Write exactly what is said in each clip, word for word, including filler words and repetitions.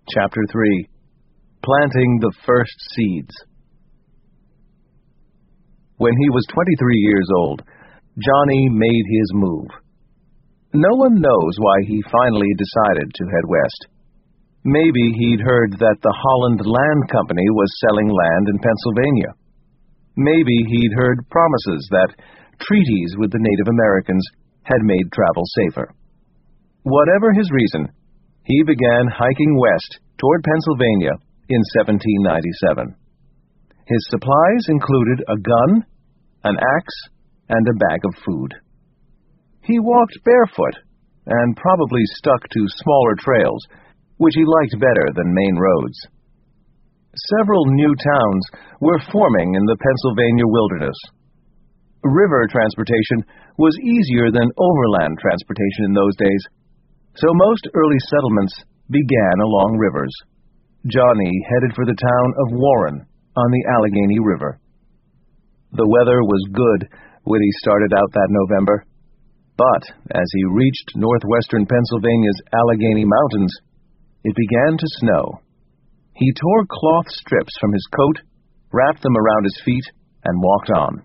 Chapter three. Planting the First Seeds. When he was twenty-three years old, Johnny made his move. No one knows why he finally decided to head west. Maybe he'd heard that the Holland Land Company was selling land in Pennsylvania. Maybe he'd heard promises that treaties with the Native Americans had made travel safer. Whatever his reason, he began hiking west toward Pennsylvania in seventeen ninety-seven. His supplies included a gun, an axe, and a bag of food. He walked barefoot and probably stuck to smaller trails, which he liked better than main roads. Several new towns were forming in the Pennsylvania wilderness. River transportation was easier than overland transportation in those days, so most early settlements began along rivers. Johnny headed for the town of Warren on the Allegheny River. The weather was good when he started out that November, but as he reached northwestern Pennsylvania's Allegheny Mountains, it began to snow. He tore cloth strips from his coat, wrapped them around his feet, and walked on.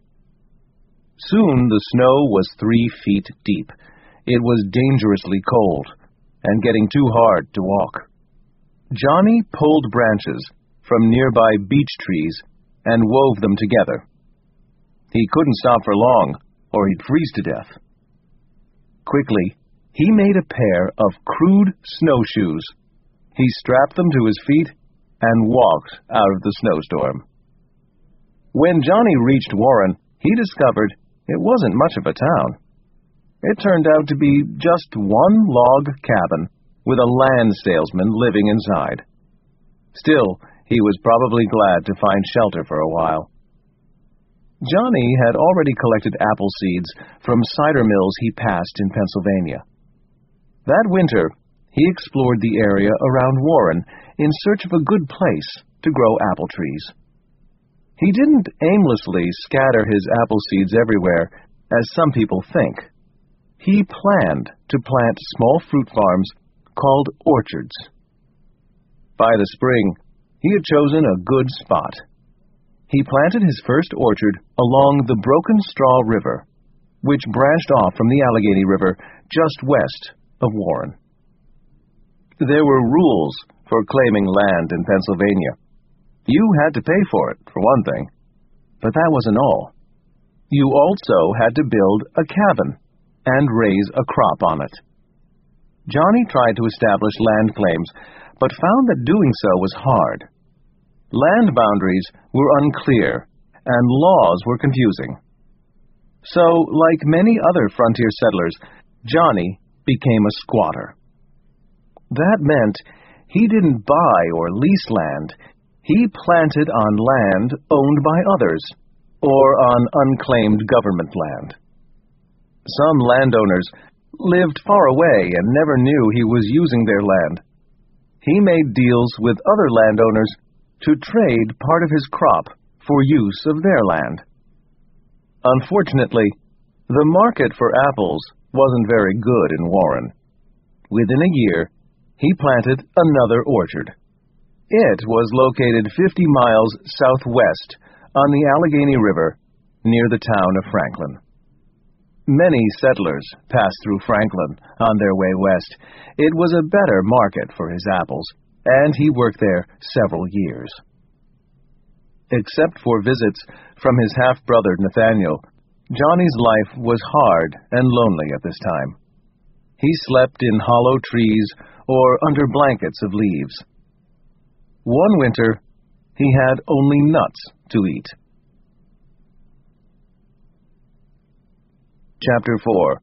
Soon the snow was three feet deep. It was dangerously cold and getting too hard to walk. Johnny pulled branches from nearby beech trees and wove them together. He couldn't stop for long, or he'd freeze to death. Quickly, he made a pair of crude snowshoes. He strapped them to his feet and walked out of the snowstorm. When Johnny reached Warren, he discovered it wasn't much of a town. It turned out to be just one log cabin with a land salesman living inside. Still, he was probably glad to find shelter for a while. Johnny had already collected apple seeds from cider mills he passed in Pennsylvania. That winter, he explored the area around Warren in search of a good place to grow apple trees. He didn't aimlessly scatter his apple seeds everywhere, as some people think. He planned to plant small fruit farms called orchards. By the spring, he had chosen a good spot. He planted his first orchard along the Broken Straw River, which branched off from the Allegheny River just west of Warren. There were rules for claiming land in Pennsylvania. You had to pay for it, for one thing. But that wasn't all. You also had to build a cabin and raise a crop on it. Johnny tried to establish land claims, but found that doing so was hard. Land boundaries were unclear, and laws were confusing. So, like many other frontier settlers, Johnny became a squatter. That meant he didn't buy or lease land. He planted on land owned by others, or on unclaimed government land. Some landowners lived far away and never knew he was using their land. He made deals with other landowners to trade part of his crop for use of their land. Unfortunately, the market for apples wasn't very good in Warren. Within a year, he planted another orchard. It was located fifty miles southwest on the Allegheny River near the town of Franklin. Many settlers passed through Franklin on their way west. It was a better market for his apples, and he worked there several years. Except for visits from his half-brother Nathaniel, Johnny's life was hard and lonely at this time. He slept in hollow trees or under blankets of leaves. One winter, he had only nuts to eat. Chapter four.